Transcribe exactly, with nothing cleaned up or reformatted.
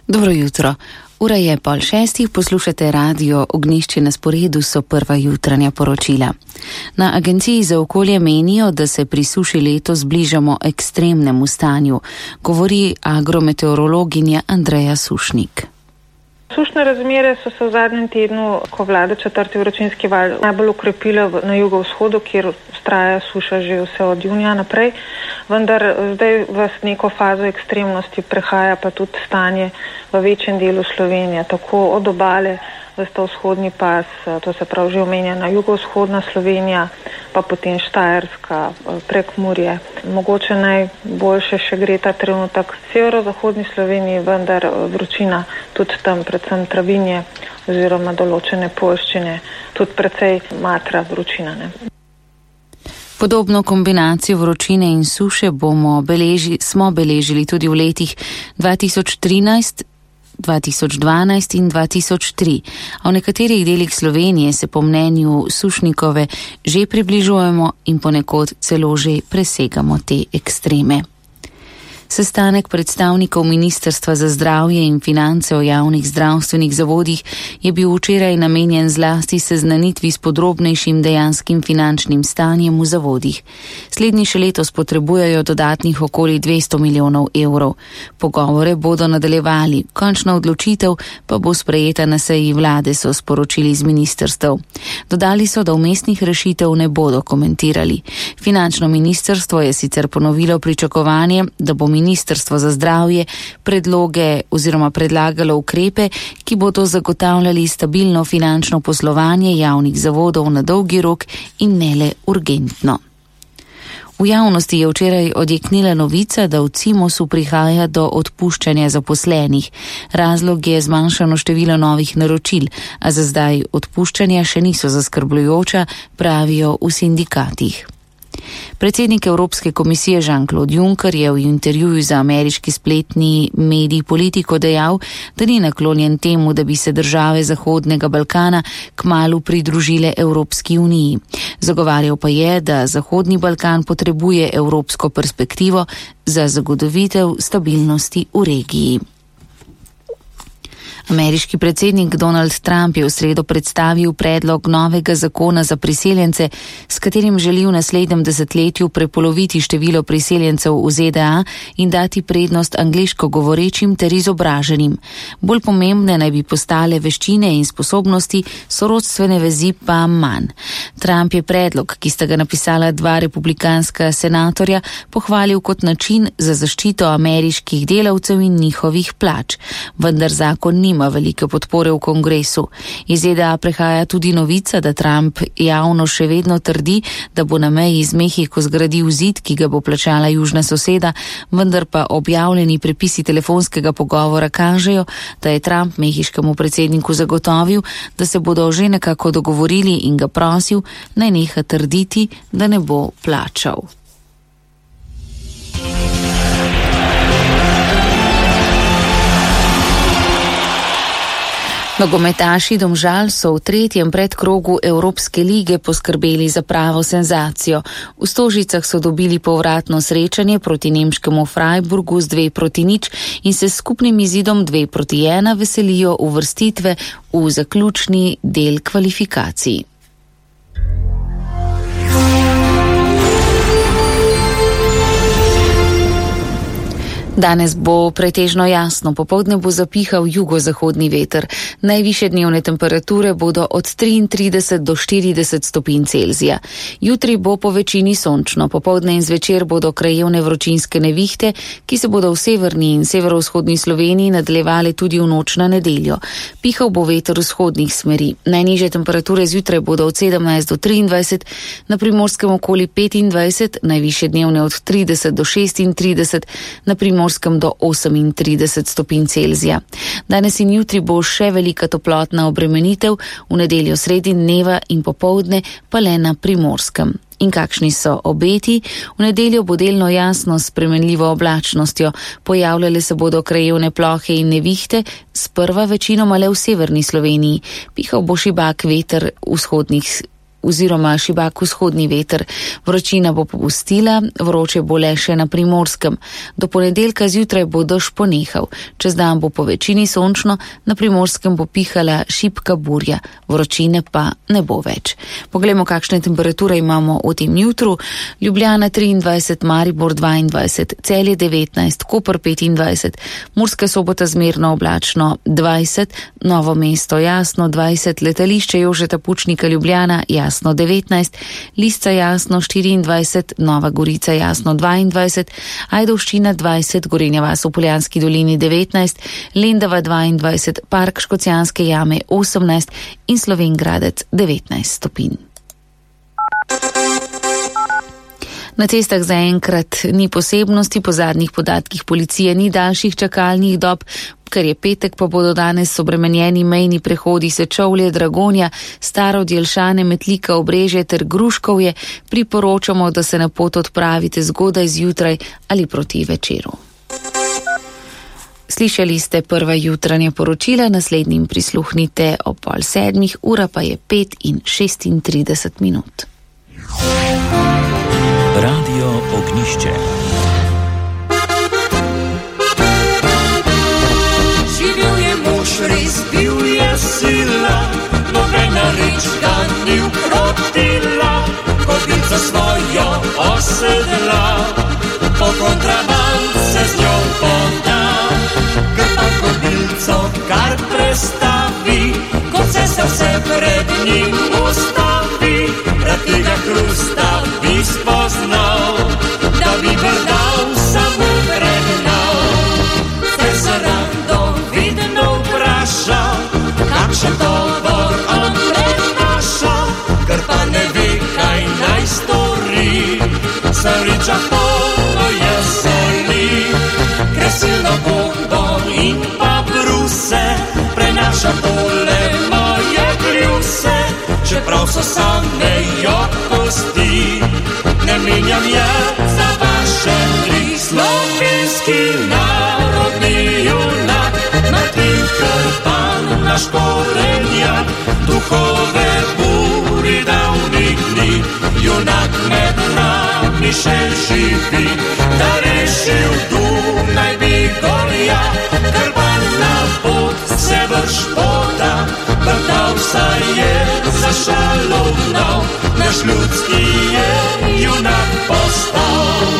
Dobro jutro. Ura je pol šestih, poslušate radio Ognjišče, na sporedu so prva jutranja poročila. Na Agenciji za okolje menijo, da se pri suši letos bližamo ekstremnemu stanju, govori agrometeorologinja Andreja Sušnik. Sušne razmere so se v zadnjem tednu, ko vlada četrti vročinski val, najbolj ukrepile na jugovzhodu, kjer vztraja suša že vse od junija naprej, vendar zdaj v neko fazo ekstremnosti prehaja pa tudi stanje v večjem delu Slovenije, tako od obale, vsta vzhodni pas, to se pravi že omenjena jugovzhodna Slovenija, pa potem Štajerska, Prekmurje. Mogoče najboljše še gre ta trenutek v severozahodni Sloveniji, vendar vročina tudi tam, predvsem Travinje oziroma določene poljščine, tudi precej matra vročina. Ne? Podobno kombinacijo vročine in suše bomo beleži, smo beležili tudi v letih dva tisoč trinajst, dva tisoč dvanajst in dva tisoč tri, a v nekaterih delih Slovenije se po mnenju Sušnikove že približujemo in ponekod celo že presegamo te ekstreme. Sestanek predstavnikov Ministrstva za zdravje in finance o javnih zdravstvenih zavodih je bil včeraj namenjen zlasti seznanitvi s podrobnejšim dejanskim finančnim stanjem v zavodih. Slednji še letos potrebujejo dodatnih okoli dvesto milijonov evrov. Pogovore bodo nadaljevali, končna odločitev pa bo sprejeta na seji vlade, so sporočili z ministrstev. Dodali so, da umestnih rešitev ne bodo komentirali. Finančno ministrstvo je sicer ponovilo pričakovanje, da bo Ministrstvo za zdravje predloge oziroma predlagalo ukrepe, ki bodo zagotavljali stabilno finančno poslovanje javnih zavodov na dolgi rok in ne le urgentno. V javnosti je včeraj odjeknila novica, da v Cimosu prihaja do odpuščanja zaposlenih. Razlog je zmanjšano število novih naročil, a za zdaj odpuščanja še niso zaskrbljujoča, pravijo v sindikatih. Predsednik Evropske komisije Jean-Claude Juncker je v intervjuju za ameriški spletni medij Politico dejal, da ni naklonjen temu, da bi se države Zahodnega Balkana kmalu pridružile Evropski uniji. Zagovarjal pa je, da Zahodni Balkan potrebuje evropsko perspektivo za zagotovitev stabilnosti v regiji. Ameriški predsednik Donald Trump je v sredo predstavil predlog novega zakona za priseljence, s katerim želi v naslednjem desetletju prepoloviti število priseljencev v Z D A in dati prednost angleško govorečim ter izobraženim. Bolj pomembne naj bi postale veščine in sposobnosti, sorodstvene vezi pa manj. Trump je predlog, ki sta ga napisala dva republikanska senatorja, pohvalil kot način za zaščito ameriških delavcev in njihovih plač. Vendar zakon nima ima velike podpore v kongresu. Iz Z D A prehaja tudi novica, da Trump javno še vedno trdi, da bo na meji z Mehiko zgradil zid, ki ga bo plačala južna soseda, vendar pa objavljeni prepisi telefonskega pogovora kažejo, da je Trump mehiškemu predsedniku zagotovil, da se bodo že nekako dogovorili in ga prosil, naj neha trditi, da ne bo plačal. Nogometaši Domžal so v tretjem predkrogu Evropske lige poskrbeli za pravo senzacijo. V Stožicah so dobili povratno srečanje proti nemškemu Freiburgu z dve proti nič in se s skupnim izidom dve proti ena veselijo uvrstitve v zaključni del kvalifikacij. Danes bo pretežno jasno, popoldne bo zapihal jugozahodni veter. Najvišje dnevne temperature bodo od triintrideset do štirideset stopinj Celzija. Jutri bo po večini sončno, popoldne in zvečer bodo krajevne vročinske nevihte, ki se bodo v severni in severovzhodni Sloveniji nadaljevale tudi v noč na nedeljo. Pihal bo veter vzhodnih smeri. Najnižje temperature zjutraj bodo od sedemnajst do triindvajset, na Primorskem okoli petindvajset, najvišje dnevne od trideset do šestintrideset, na Primorskem do osemintrideset stopinj Celzija. Danes in jutri bo še velika toplotna obremenitev, v nedeljo sredi dneva in popoldne pa le na Primorskem. In kakšni so obeti? V nedeljo bo delno jasno s spremenljivo oblačnostjo. Pojavljale se bodo krajevne plohe in nevihte, sprva večinoma le v severni Sloveniji. Pihal bo šibak veter vzhodnih oziroma šibak vzhodni veter. Vročina bo popustila, vroče bo le še na Primorskem. Do ponedeljka zjutraj bo dež ponehal. Čez dan bo po večini sončno, na Primorskem bo pihala šibka burja, vročine pa ne bo več. Poglejmo, kakšne temperature imamo v tem jutru. Ljubljana triindvajset, Maribor dvaindvajset, Celje devetnajst, Koper petindvajset, Murska Sobota zmerno oblačno dvajset, Novo mesto jasno dvajset, letališče Jožeta Pučnika Ljubljana jasno devetnajst, Lisca jasno štiriindvajset, Nova Gorica jasno dvaindvajset, Ajdovščina dvajset, Gorenja vas v Poljanski dolini devetnajst, Lendava dvaindvajset, Park Škocjanske jame osemnajst in Slovenj Gradec devetnajst stopinj. Na cestah zaenkrat ni posebnosti, po zadnjih podatkih policije ni daljših čakalnih dob, ker je petek, pa bodo danes obremenjeni mejni prehodi Sečovlje, Dragonja, Staro Djelšane, Metlika, Obrežje ter Gruškovje. Priporočamo, da se na pot odpravite zgodaj zjutraj ali proti večeru. Slišali ste prva jutranja poročila, naslednjim prisluhnite ob pol sedmih, ura pa je pet in šestintrideset minut. Radio Ognišče. Živel je mož, res bil je sila, nobena reč ga ni ukrotila, kobico svojo osedla, po kontraband se z njo poda, krpa kobilco kar prestavi, ko se se vse pred njim ustavi, rad tega hrusta bi spoznal, da bi brdal samo pregnal. Zdaj se rado vidno vprašal, kakšen tovor on prenaša, ker pa ne ve, kaj naj stori, sreča polno je soli, kresilno bombo in pa bruse, prenaša tole moje kljuse, čeprav so same jo kosti, ne menjam jaz za vaše tri. Slovenski narodni junak, Martin Krpan, naš korenjak, duhove buri davnih dni, junak med nami še živi, da rešil Dunaj bi Gorjak, Krpan na pot se vrš poda, vrtal saj je za šalo gnal, naš ljudski je junak postal.